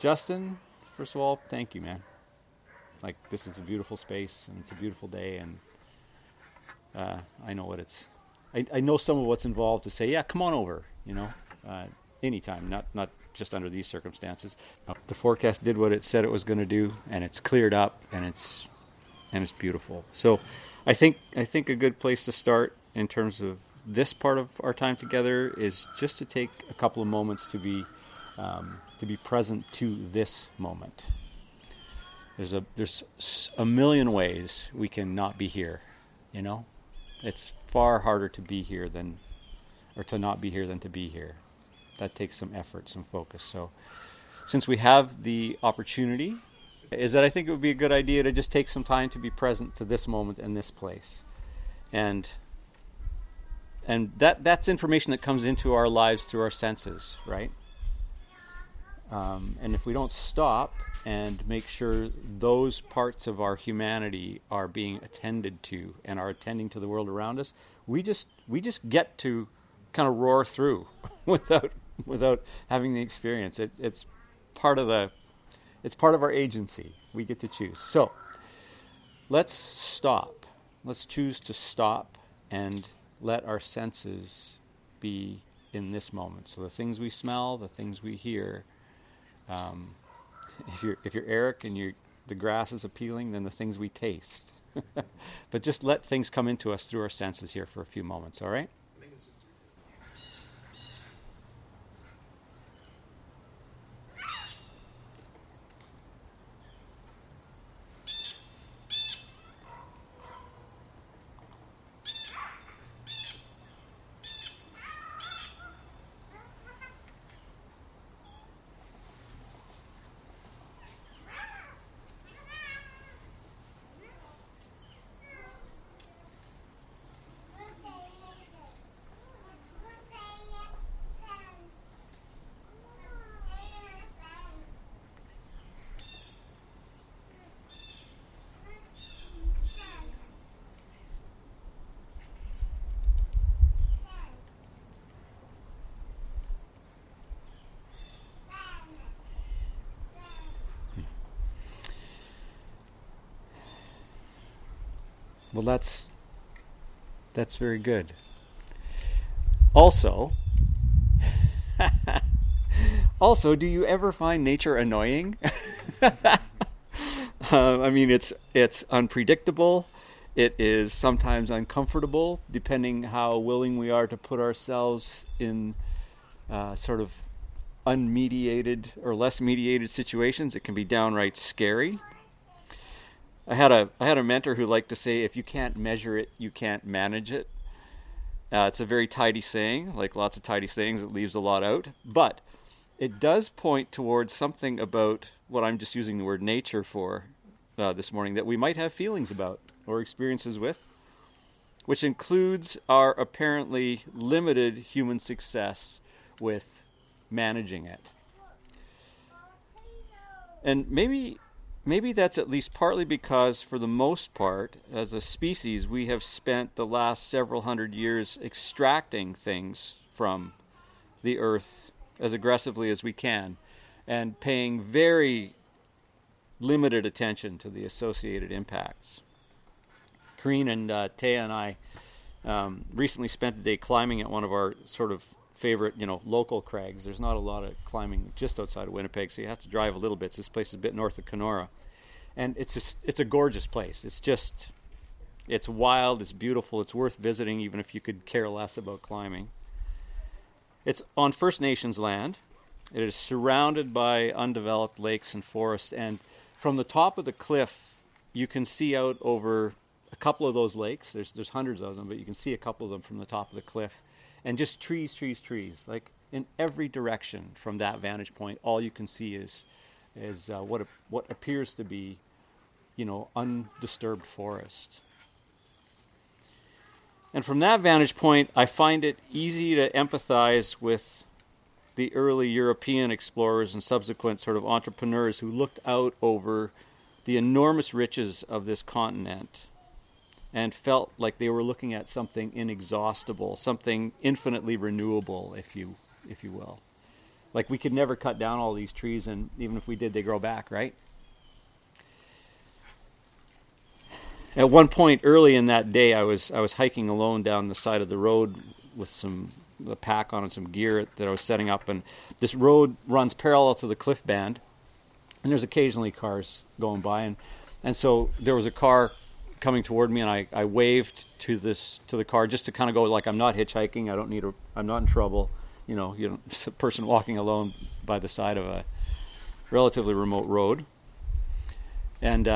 Justin, first of all, thank you, man. Like, this is a beautiful space, and it's a beautiful day, and I know what it's... I know some of what's involved to say, yeah, come on over, anytime, not just under these circumstances. The forecast did what it said it was going to do, and it's cleared up, and it's beautiful. So I think a good place to start in terms of this part of our time together is just to take a couple of moments to be present to this moment. There's a million ways we can not be here, It's far harder to be here to not be here than to be here. That takes some effort, some focus. So since we have the opportunity, is that I think it would be a good idea to just take some time to be present to this moment and this place. And that's information that comes into our lives through our senses, right? And if we don't stop and make sure those parts of our humanity are being attended to and are attending to the world around us, we just get to kind of roar through without having the experience. It's part of our agency. We get to choose. So let's stop. Let's choose to stop and let our senses be in this moment. So the things we smell, the things we hear. If you're Eric and the grass is appealing, then the things we taste. But just let things come into us through our senses here for a few moments, all right? Well, that's very good. Also, do you ever find nature annoying? I mean, it's unpredictable. It is sometimes uncomfortable, depending how willing we are to put ourselves in sort of unmediated or less mediated situations. It can be downright scary. I had a mentor who liked to say, if you can't measure it, you can't manage it. It's a very tidy saying, like lots of tidy sayings, it leaves a lot out. But it does point towards something about what I'm just using the word nature for this morning that we might have feelings about or experiences with, which includes our apparently limited human success with managing it. And maybe that's at least partly because, for the most part, as a species, we have spent the last several hundred years extracting things from the earth as aggressively as we can and paying very limited attention to the associated impacts. Kareen and Taya and I recently spent a day climbing at one of our sort of favorite, local crags. There's not a lot of climbing just outside of Winnipeg, so you have to drive a little bit. So this place is a bit north of Kenora. And it's a gorgeous place. It's wild, it's beautiful, it's worth visiting even if you could care less about climbing. It's on First Nations land. It is surrounded by undeveloped lakes and forest, and from the top of the cliff you can see out over a couple of those lakes. There's hundreds of them, but you can see a couple of them from the top of the cliff. And just trees, like in every direction from that vantage point, all you can see is what appears to be, undisturbed forest. And from that vantage point, I find it easy to empathize with the early European explorers and subsequent sort of entrepreneurs who looked out over the enormous riches of this continent and felt like they were looking at something inexhaustible, something infinitely renewable, if you will. Like we could never cut down all these trees, and even if we did, they grow back, right? At one point early in that day, I was hiking alone down the side of the road with a pack on and some gear that I was setting up, and this road runs parallel to the cliff band, and there's occasionally cars going by, and so there was a car coming toward me, and I waved to the car just to kind of go like, I'm not hitchhiking, I'm not in trouble, it's a person walking alone by the side of a relatively remote road, and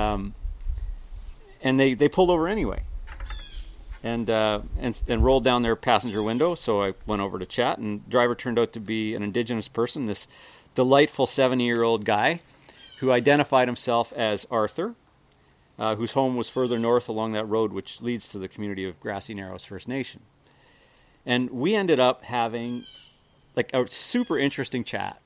they pulled over anyway, and rolled down their passenger window. So I went over to chat, and the driver turned out to be an Indigenous person, this delightful 70-year-old guy who identified himself as Arthur, whose home was further north along that road which leads to the community of Grassy Narrows First Nation. And we ended up having like a super interesting chat.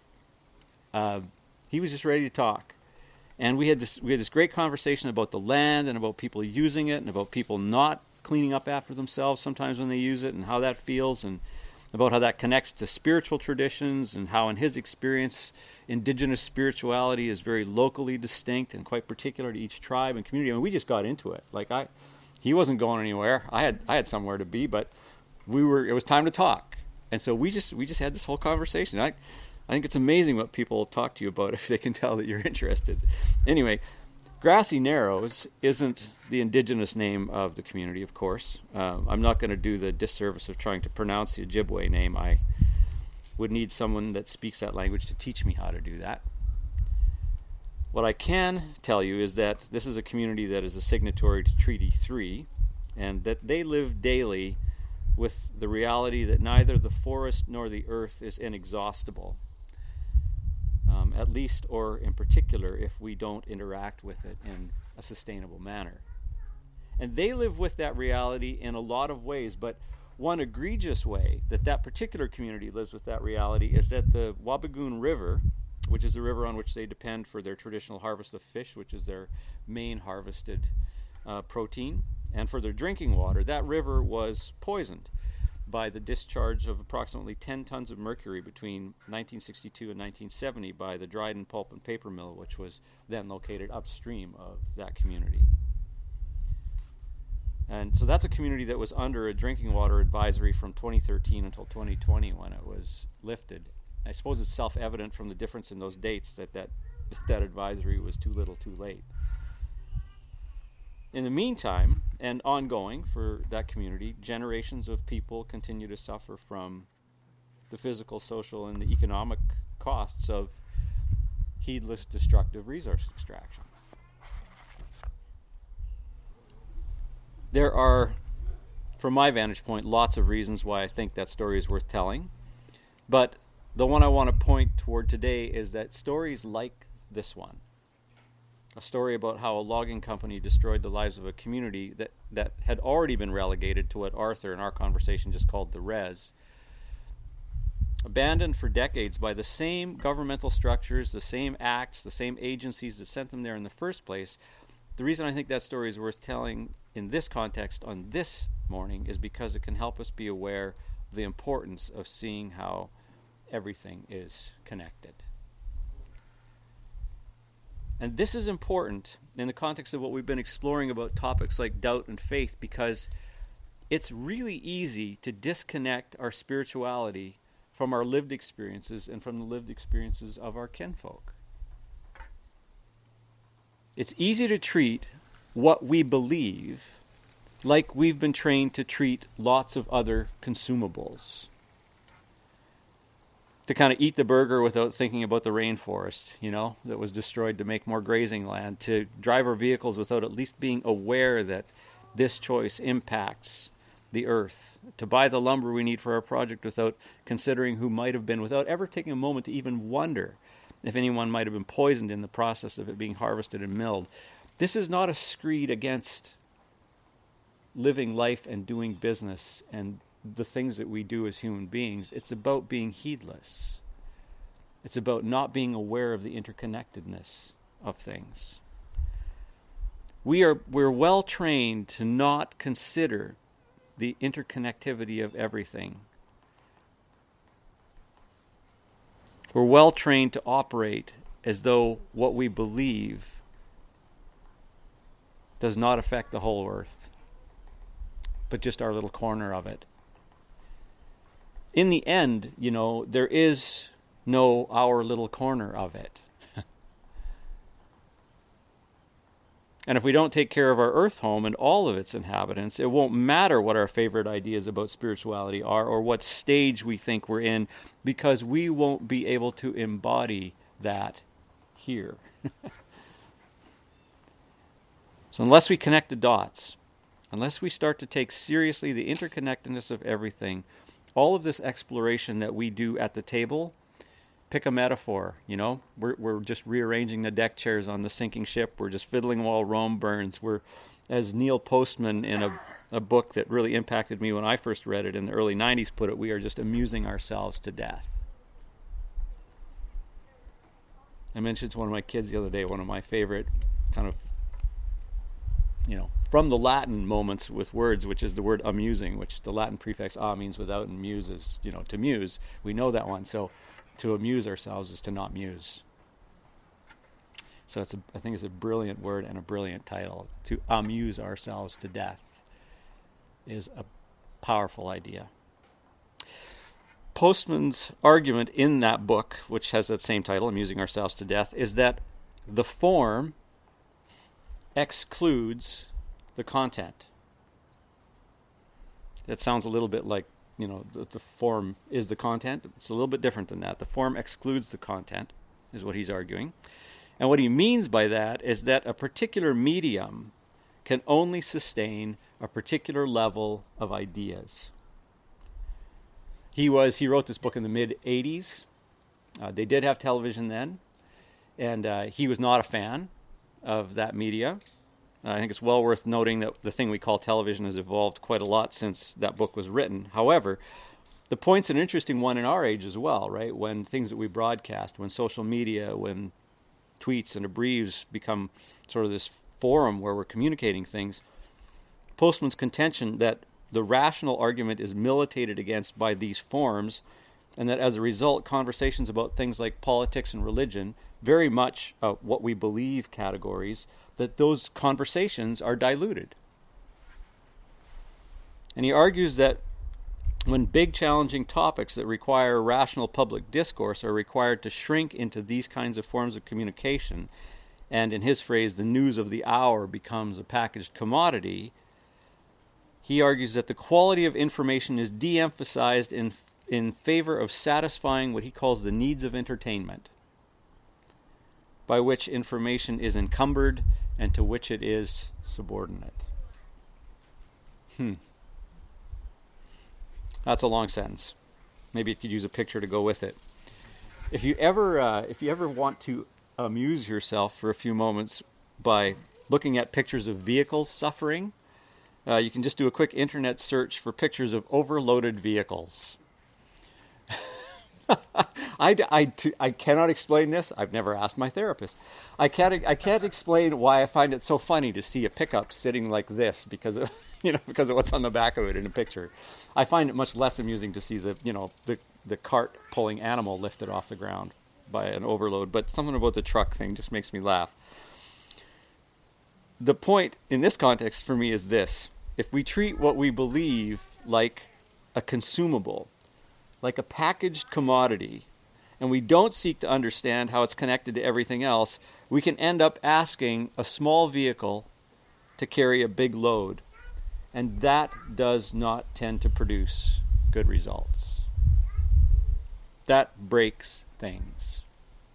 He was just ready to talk. And we had this great conversation about the land and about people using it and about people not cleaning up after themselves sometimes when they use it and how that feels, and about how that connects to spiritual traditions, and how in his experience Indigenous spirituality is very locally distinct and quite particular to each tribe and community. I mean, we just got into it. Like he wasn't going anywhere. I had somewhere to be, but it was time to talk. And so we just had this whole conversation. I think it's amazing what people talk to you about if they can tell that you're interested. Anyway, Grassy Narrows isn't the Indigenous name of the community, of course. I'm not going to do the disservice of trying to pronounce the Ojibwe name. I would need someone that speaks that language to teach me how to do that. What I can tell you is that this is a community that is a signatory to Treaty 3, and that they live daily with the reality that neither the forest nor the earth is inexhaustible. At least, or in particular, if we don't interact with it in a sustainable manner. And they live with that reality in a lot of ways, but one egregious way that particular community lives with that reality is that the Wabigoon River, which is the river on which they depend for their traditional harvest of fish, which is their main harvested protein, and for their drinking water, that river was poisoned by the discharge of approximately 10 tons of mercury between 1962 and 1970 by the Dryden Pulp and Paper Mill, which was then located upstream of that community. And so that's a community that was under a drinking water advisory from 2013 until 2020 when it was lifted. I suppose it's self-evident from the difference in those dates that advisory was too little too late. In the meantime, and ongoing for that community, generations of people continue to suffer from the physical, social, and the economic costs of heedless, destructive resource extraction. There are, from my vantage point, lots of reasons why I think that story is worth telling. But the one I want to point toward today is that stories like this one, a story about how a logging company destroyed the lives of a community that had already been relegated to what Arthur in our conversation just called the res, abandoned for decades by the same governmental structures, the same acts, the same agencies that sent them there in the first place. The reason I think that story is worth telling in this context on this morning is because it can help us be aware of the importance of seeing how everything is connected. And this is important in the context of what we've been exploring about topics like doubt and faith, because it's really easy to disconnect our spirituality from our lived experiences and from the lived experiences of our kinfolk. It's easy to treat what we believe like we've been trained to treat lots of other consumables. To kind of eat the burger without thinking about the rainforest, that was destroyed to make more grazing land, to drive our vehicles without at least being aware that this choice impacts the earth, to buy the lumber we need for our project without considering who might have been, without ever taking a moment to even wonder if anyone might have been poisoned in the process of it being harvested and milled. This is not a screed against living life and doing business and the things that we do as human beings. It's about being heedless. It's about not being aware of the interconnectedness of things. We're well trained to not consider the interconnectivity of everything. We're well trained to operate as though what we believe does not affect the whole earth, but just our little corner of it. In the end, there is no our little corner of it. And if we don't take care of our earth home and all of its inhabitants, it won't matter what our favorite ideas about spirituality are or what stage we think we're in, because we won't be able to embody that here. So unless we connect the dots, unless we start to take seriously the interconnectedness of everything, all of this exploration that we do at the table, pick a metaphor, we're just rearranging the deck chairs on the sinking ship. We're just fiddling while Rome burns. We're, as Neil Postman in a book that really impacted me when I first read it in the early 90s put it, we are just amusing ourselves to death. I mentioned to one of my kids the other day, one of my favorite kind of, from the Latin moments with words, which is the word amusing, which the Latin prefix a means without, and muse is, to muse. We know that one. So to amuse ourselves is to not muse. So I think it's a brilliant word and a brilliant title. To amuse ourselves to death is a powerful idea. Postman's argument in that book, which has that same title, Amusing Ourselves to Death, is that the form excludes the content. That sounds a little bit like, the form is the content. It's a little bit different than that. The form excludes the content, is what he's arguing. And what he means by that is that a particular medium can only sustain a particular level of ideas. He wrote this book in the mid-'80s. They did have television then, and he was not a fan of that media. I think it's well worth noting that the thing we call television has evolved quite a lot since that book was written. However, the point's an interesting one in our age as well, right? When things that we broadcast, when social media, when tweets and abbreviations become sort of this forum where we're communicating things, Postman's contention that the rational argument is militated against by these forms, and that as a result, conversations about things like politics and religion, very much what we believe categories, that those conversations are diluted. And he argues that when big challenging topics that require rational public discourse are required to shrink into these kinds of forms of communication, and in his phrase, the news of the hour becomes a packaged commodity, he argues that the quality of information is de-emphasized in favor of satisfying what he calls the needs of entertainment, by which information is encumbered and to which it is subordinate. That's a long sentence. Maybe it could use a picture to go with it. If you ever want to amuse yourself for a few moments by looking at pictures of vehicles suffering, you can just do a quick internet search for pictures of overloaded vehicles. I cannot explain this. I've never asked my therapist. I can't explain why I find it so funny to see a pickup sitting like this because of what's on the back of it in a picture. I find it much less amusing to see the cart pulling animal lifted off the ground by an overload. But something about the truck thing just makes me laugh. The point in this context for me is this: if we treat what we believe like a consumable, like a packaged commodity, and we don't seek to understand how it's connected to everything else, we can end up asking a small vehicle to carry a big load. And that does not tend to produce good results. That breaks things.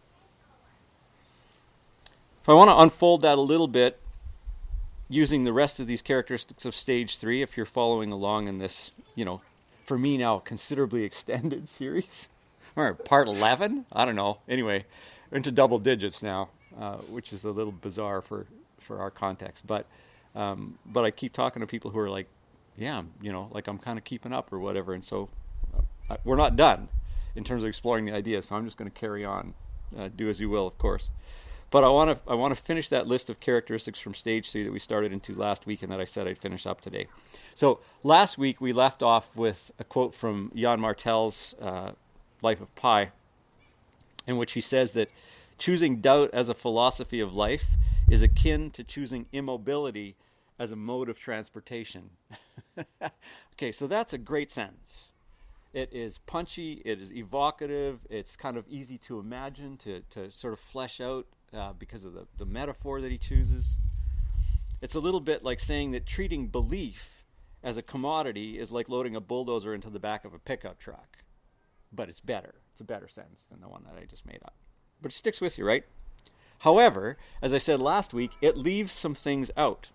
If I want to unfold that a little bit, using the rest of these characteristics of stage 3, if you're following along in this, for me now, considerably extended series. Or part 11? I don't know. Anyway, we're into double digits now, which is a little bizarre for our context. But I keep talking to people who are like, yeah, like I'm kind of keeping up or whatever. And so we're not done in terms of exploring the idea. So I'm just going to carry on. Do as you will, of course. But I want to finish that list of characteristics from stage 3 that we started into last week and that I said I'd finish up today. So last week we left off with a quote from Jan Martel's Life of Pi. in which he says that choosing doubt as a philosophy of life is akin to choosing immobility as a mode of transportation. Okay, so that's a great sentence. It is punchy, it is evocative, it's kind of easy to imagine, to sort of flesh out because of the metaphor that he chooses. It's a little bit like saying that treating belief as a commodity is like loading a bulldozer into the back of a pickup truck. But it's better. It's a better sentence than the one that I just made up. But it sticks with you, right? However, as I said last week, it leaves some things out.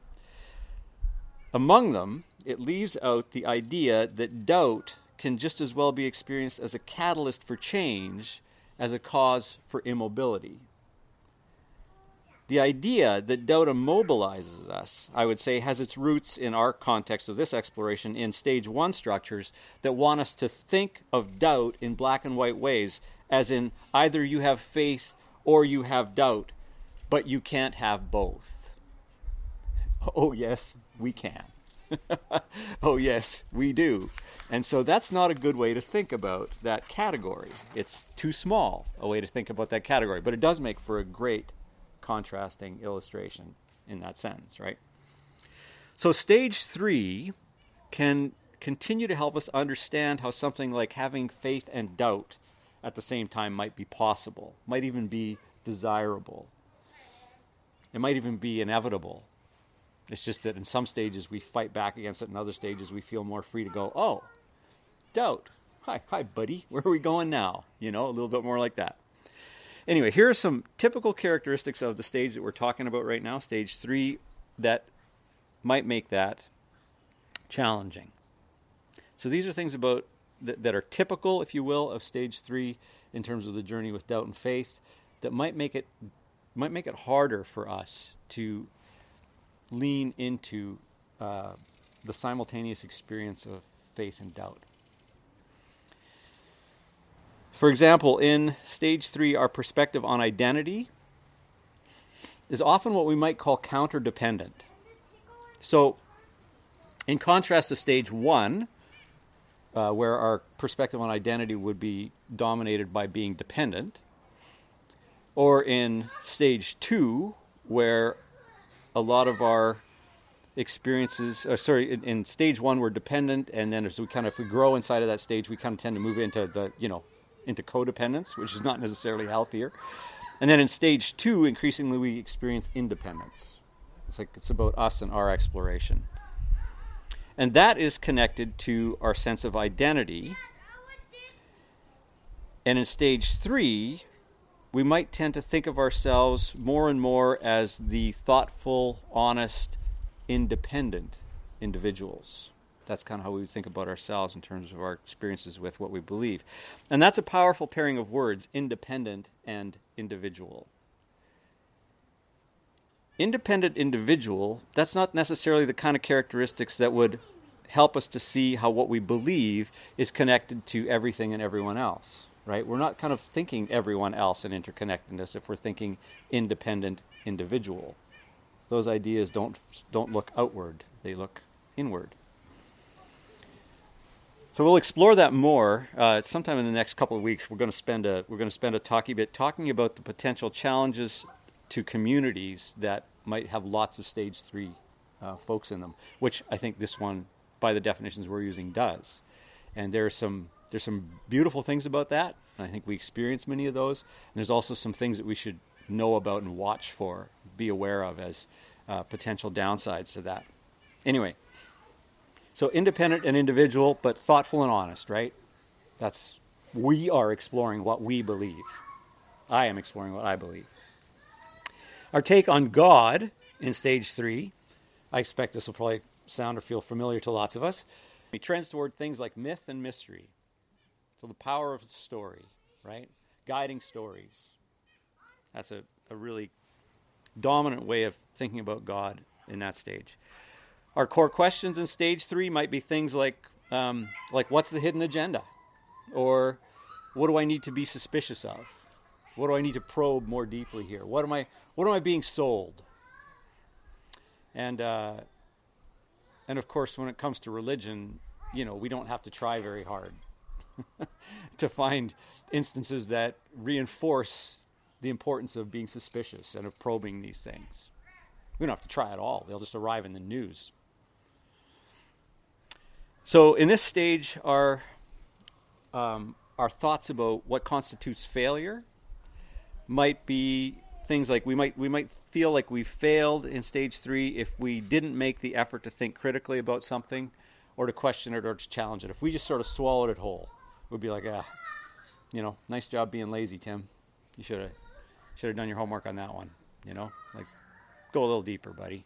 Among them, it leaves out the idea that doubt can just as well be experienced as a catalyst for change as a cause for immobility. The idea that doubt immobilizes us, I would say, has its roots in our context of this exploration in stage 1 structures that want us to think of doubt in black and white ways, as in either you have faith or you have doubt, but you can't have both. Oh yes, we can. Oh yes, we do. And so that's not a good way to think about that category. It's too small a way to think about that category, but it does make for a great contrasting illustration in that sentence, right? So stage 3 can continue to help us understand how something like having faith and doubt at the same time might be possible, might even be desirable. It might even be inevitable. It's just that in some stages we fight back against it, in other stages we feel more free to go, oh, doubt. Hi, buddy. Where are we going now? A little bit more like that. Anyway, here are some typical characteristics of the stage that we're talking about right now, stage 3, that might make that challenging. So these are things about that are typical, if you will, of stage 3 in terms of the journey with doubt and faith that might make it harder for us to lean into the simultaneous experience of faith and doubt. For example, in stage 3, our perspective on identity is often what we might call counter-dependent. So, in contrast to stage 1, where our perspective on identity would be dominated by being dependent, or in stage 2, where a lot of our experiences, in stage 1 we're dependent, and then if we grow inside of that stage, we kind of tend to move into into codependence, which is not necessarily healthier. And then in stage 2, increasingly we experience independence. It's about us and our exploration. And that is connected to our sense of identity. And in stage 3, we might tend to think of ourselves more and more as the thoughtful, honest, independent individuals. That's kind of how we think about ourselves in terms of our experiences with what we believe. And that's a powerful pairing of words, independent and individual. Independent individual, that's not necessarily the kind of characteristics that would help us to see how what we believe is connected to everything and everyone else, right? We're not kind of thinking everyone else and interconnectedness if we're thinking independent individual. Those ideas don't look outward, they look inward. So we'll explore that more. Sometime in the next couple of weeks, we're going to spend a talking about the potential challenges to communities that might have lots of stage 3 folks in them, which I think this one, by the definitions we're using, does. And there's some beautiful things about that, and I think we experience many of those. And there's also some things that we should know about and watch for, be aware of as potential downsides to that. Anyway. So independent and individual, but thoughtful and honest, right? We are exploring what we believe. I am exploring what I believe. Our take on God in stage 3, I expect this will probably sound or feel familiar to lots of us. It trends toward things like myth and mystery. So the power of the story, right? Guiding stories. That's a really dominant way of thinking about God in that stage. Our core questions in stage 3 might be things like what's the hidden agenda? Or what do I need to be suspicious of? What do I need to probe more deeply here? What am I being sold? And of course, when it comes to religion, we don't have to try very hard. to find instances that reinforce the importance of being suspicious and of probing these things. We don't have to try at all. They'll just arrive in the news. So in this stage, our thoughts about what constitutes failure might be things like we might feel like we failed in stage 3 if we didn't make the effort to think critically about something or to question it or to challenge it. If we just sort of swallowed it whole, we'd be like, nice job being lazy, Tim. You should have done your homework on that one. Like, go a little deeper, buddy.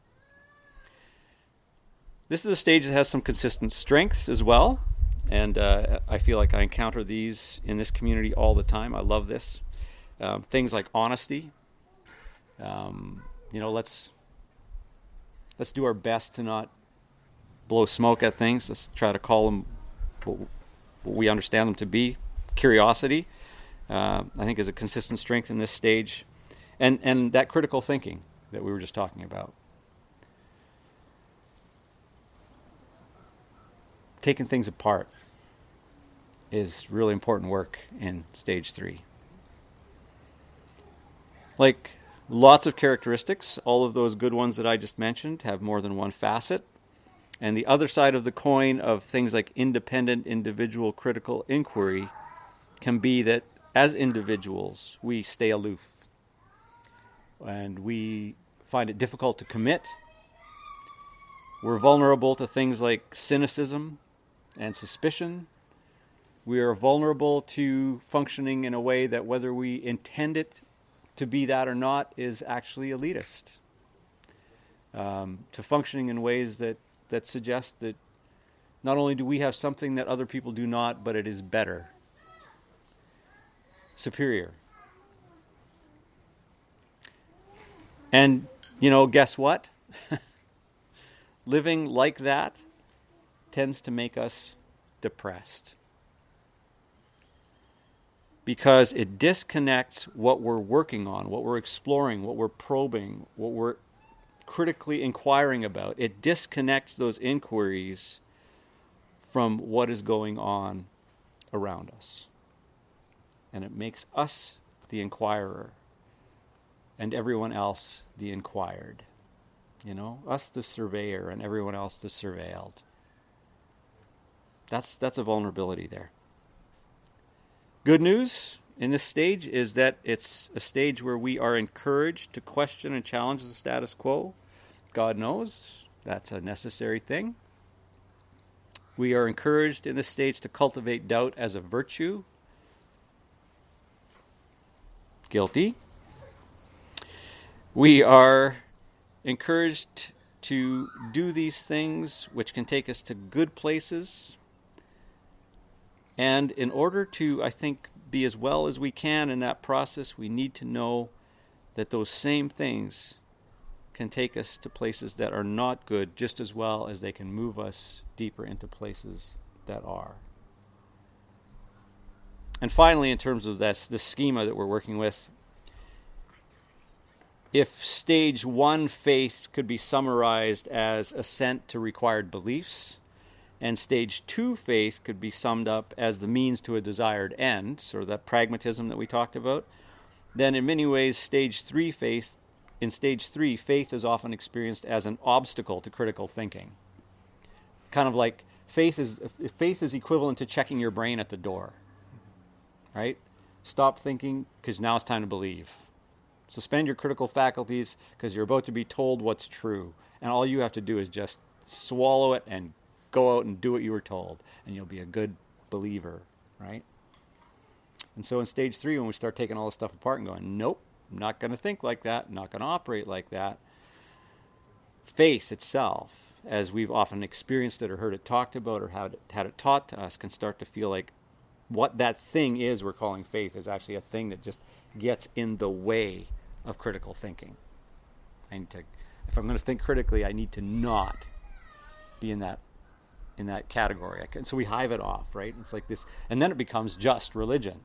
This is a stage that has some consistent strengths as well, and I feel like I encounter these in this community all the time. I love this. Things like honesty. Let's do our best to not blow smoke at things. Let's try to call them what we understand them to be. Curiosity, I think, is a consistent strength in this stage, and that critical thinking that we were just talking about. Taking things apart is really important work in stage 3. Like lots of characteristics, all of those good ones that I just mentioned have more than one facet. And the other side of the coin of things like independent, individual, critical inquiry can be that as individuals, we stay aloof. And we find it difficult to commit. We're vulnerable to things like cynicism and suspicion. We are vulnerable to functioning in a way that, whether we intend it to be that or not, is actually elitist. To functioning in ways that suggest that not only do we have something that other people do not, but it is better, superior. And, guess what? Living like that tends to make us depressed, because it disconnects what we're working on, what we're exploring, what we're probing, what we're critically inquiring about. It disconnects those inquiries from what is going on around us. And it makes us the inquirer and everyone else the inquired. Us the surveyor and everyone else the surveilled. That's a vulnerability there. Good news in this stage is that it's a stage where we are encouraged to question and challenge the status quo. God knows that's a necessary thing. We are encouraged in this stage to cultivate doubt as a virtue. Guilty. We are encouraged to do these things which can take us to good places. And in order to, I think, be as well as we can in that process, we need to know that those same things can take us to places that are not good just as well as they can move us deeper into places that are. And finally, in terms of this schema that we're working with, if stage 1 faith could be summarized as assent to required beliefs, and stage 2 faith could be summed up as the means to a desired end, sort of that pragmatism that we talked about, then in many ways stage 3 faith is often experienced as an obstacle to critical thinking. Kind of like faith is equivalent to checking your brain at the door. Right? Stop thinking, because now it's time to believe. Suspend your critical faculties, because you're about to be told what's true. And all you have to do is just swallow it and go out and do what you were told, and you'll be a good believer, right? And so in stage 3, when we start taking all this stuff apart and going, nope, I'm not going to think like that, I'm not going to operate like that, faith itself, as we've often experienced it or heard it talked about or had it taught to us, can start to feel like what that thing is we're calling faith is actually a thing that just gets in the way of critical thinking. If I'm going to think critically, I need to not be in that category. So we hive it off, right? It's like this, and then it becomes just religion.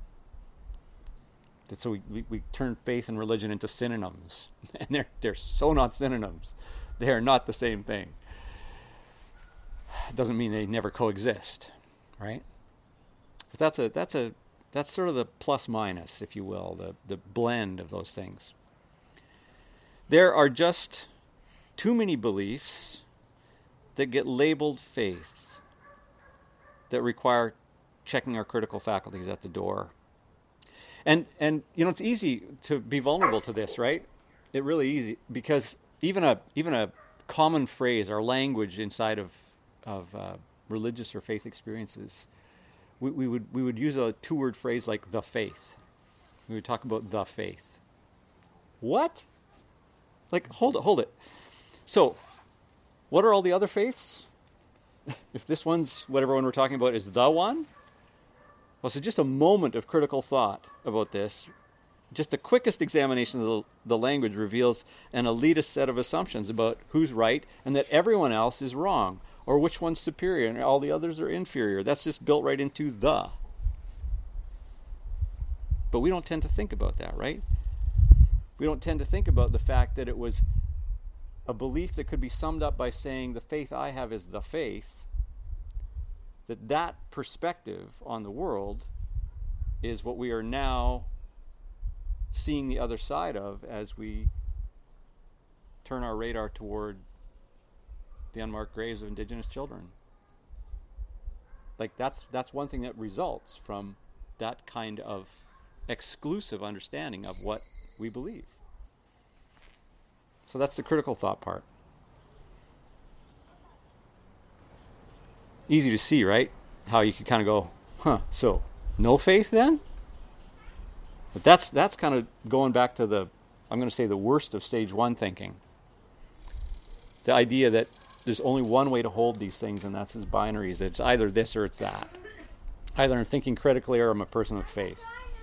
So we turn faith and religion into synonyms, and they're so not synonyms. They are not the same thing. It doesn't mean they never coexist, right? But that's sort of the plus minus, if you will, the blend of those things. There are just too many beliefs that get labeled faith that require checking our critical faculties at the door. And it's easy to be vulnerable to this, right? It really easy, because even a common phrase, our language inside of religious or faith experiences, we would use a 2-word phrase like the faith. We would talk about the faith. What? Like, hold it. So, what are all the other faiths? If this one's, whatever one we're talking about, is the one? Well, so just a moment of critical thought about this. Just the quickest examination of the language reveals an elitist set of assumptions about who's right and that everyone else is wrong, or which one's superior and all the others are inferior. That's just built right into the. But we don't tend to think about that, right? We don't tend to think about the fact that it was a belief that could be summed up by saying the faith I have is the faith, that perspective on the world is what we are now seeing the other side of as we turn our radar toward the unmarked graves of Indigenous children. Like that's one thing that results from that kind of exclusive understanding of what we believe. So that's the critical thought part. Easy to see, right? How you could kind of go, so no faith then? But that's kind of going back to I'm going to say the worst of stage 1 thinking. The idea that there's only one way to hold these things, and that's as binaries. It's either this or it's that. Either I'm thinking critically or I'm a person of faith.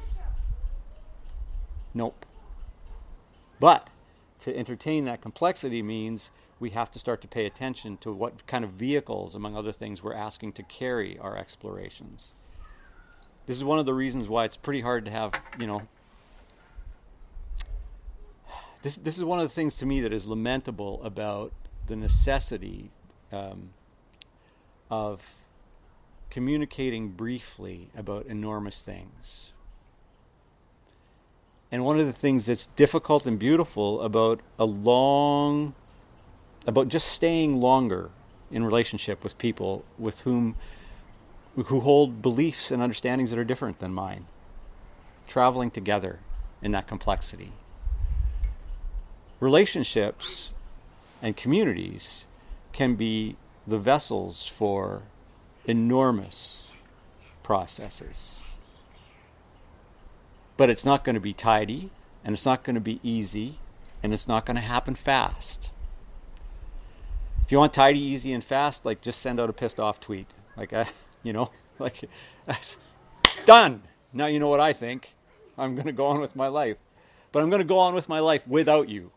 Nope. But to entertain that complexity means we have to start to pay attention to what kind of vehicles, among other things, we're asking to carry our explorations. This is one of the reasons why it's pretty hard to have, this is one of the things to me that is lamentable about the necessity of communicating briefly about enormous things. And one of the things that's difficult and beautiful about just staying longer in relationship with people who hold beliefs and understandings that are different than mine, traveling together in that complexity. Relationships and communities can be the vessels for enormous processes. But it's not going to be tidy, and it's not going to be easy, and it's not going to happen fast. If you want tidy, easy, and fast, like just send out a pissed off tweet. Done. Now you know what I think. I'm going to go on with my life. But I'm going to go on with my life without you.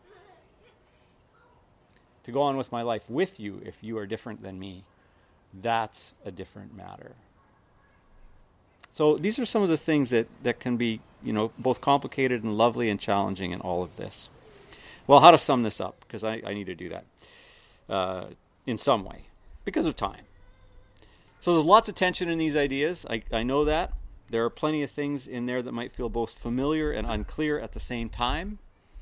To go on with my life with you, if you are different than me, that's a different matter. So these are some of the things that can be, both complicated and lovely and challenging in all of this. Well, how to sum this up, because I need to do that in some way, because of time. So there's lots of tension in these ideas. I know that. There are plenty of things in there that might feel both familiar and unclear at the same time.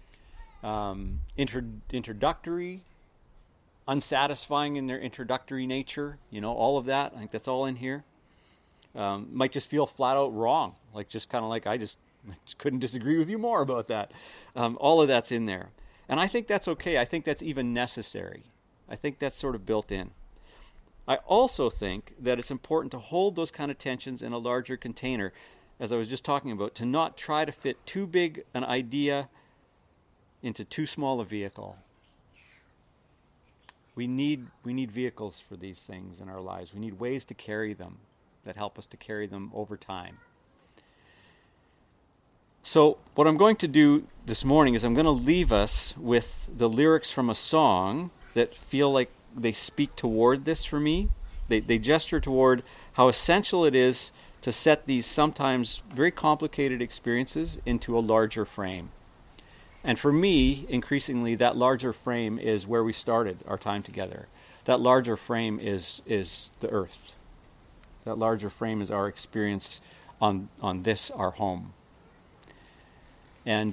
Introductory, unsatisfying in their introductory nature, all of that. I think that's all in here. Might just feel flat out wrong, I just couldn't disagree with you more about that. All of that's in there. And I think that's okay. I think that's even necessary. I think that's sort of built in. I also think that it's important to hold those kind of tensions in a larger container, as I was just talking about, to not try to fit too big an idea into too small a vehicle. We need vehicles for these things in our lives. We need ways to carry them that help us to carry them over time. So what I'm going to do this morning is I'm going to leave us with the lyrics from a song that feel like they speak toward this for me. They gesture toward how essential it is to set these sometimes very complicated experiences into a larger frame. And for me, increasingly, that larger frame is where we started our time together. That larger frame is the earth. That larger frame is our experience on this, our home. And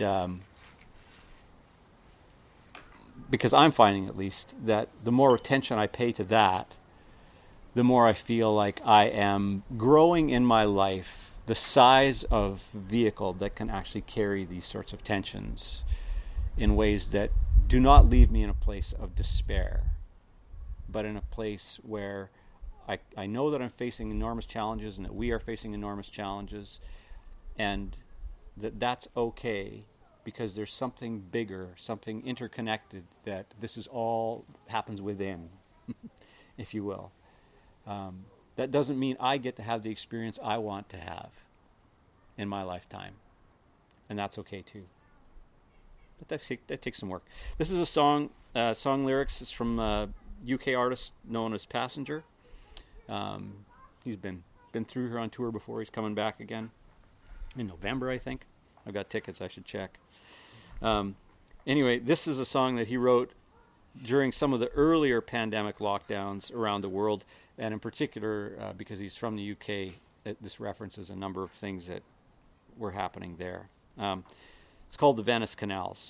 because I'm finding, at least, that the more attention I pay to that, the more I feel like I am growing in my life the size of vehicle that can actually carry these sorts of tensions in ways that do not leave me in a place of despair, but in a place where I know that I'm facing enormous challenges and that we are facing enormous challenges, and that's okay because there's something bigger, something interconnected, that this is all happens within, if you will. That doesn't mean I get to have the experience I want to have in my lifetime, and that's okay too. But that takes some work. This is a song lyrics. It's from a UK artist known as Passenger. He's been through here on tour before. He's coming back again in November, I think. I've got tickets. I should check. Anyway, this is a song that he wrote during some of the earlier pandemic lockdowns around the world, and in particular, because he's from the UK, this references a number of things that were happening there. It's called The Venice Canals.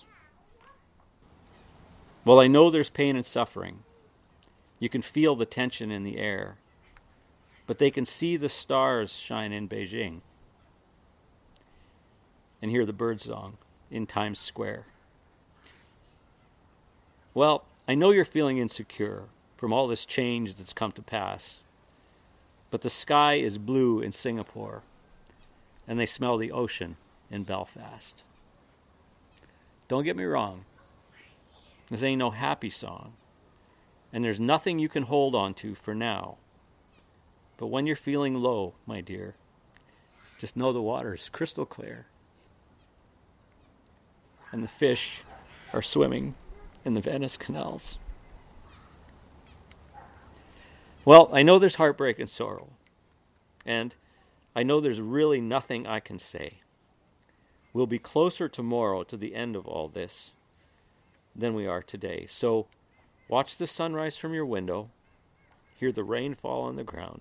Well, I know there's pain and suffering. You can feel the tension in the air, but they can see the stars shine in Beijing and hear the birdsong in Times Square. Well, I know you're feeling insecure from all this change that's come to pass, but the sky is blue in Singapore, and they smell the ocean in Belfast. Don't get me wrong, this ain't no happy song, and there's nothing you can hold on to for now. But when you're feeling low, my dear, just know the water is crystal clear, and the fish are swimming in the Venice canals. Well, I know there's heartbreak and sorrow, and I know there's really nothing I can say. We'll be closer tomorrow to the end of all this than we are today. So watch the sunrise from your window, hear the rain fall on the ground.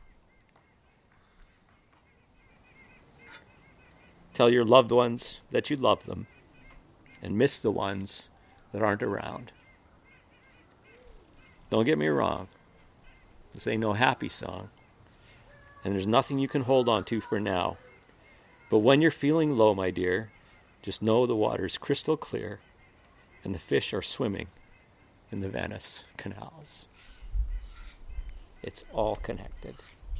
Tell your loved ones that you love them and miss the ones that aren't around. Don't get me wrong. This ain't no happy song, and there's nothing you can hold on to for now. But when you're feeling low, my dear, just know the water's crystal clear and the fish are swimming in the Venice canals. It's all connected.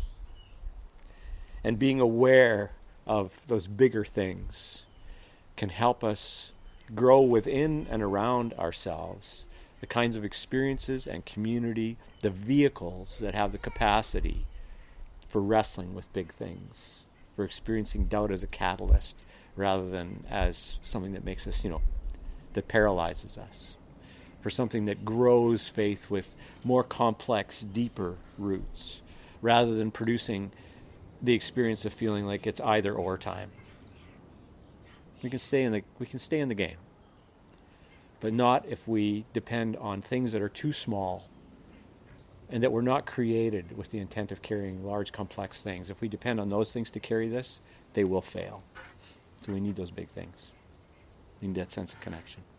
And being aware of those bigger things can help us grow within and around ourselves the kinds of experiences and community, the vehicles that have the capacity for wrestling with big things, for experiencing doubt as a catalyst rather than as something that makes us, that paralyzes us, for something that grows faith with more complex, deeper roots, rather than producing the experience of feeling like it's either or time. We can stay in the game, but not if we depend on things that are too small and that were not created with the intent of carrying large, complex things. If we depend on those things to carry this, they will fail. So we need those big things. We need that sense of connection.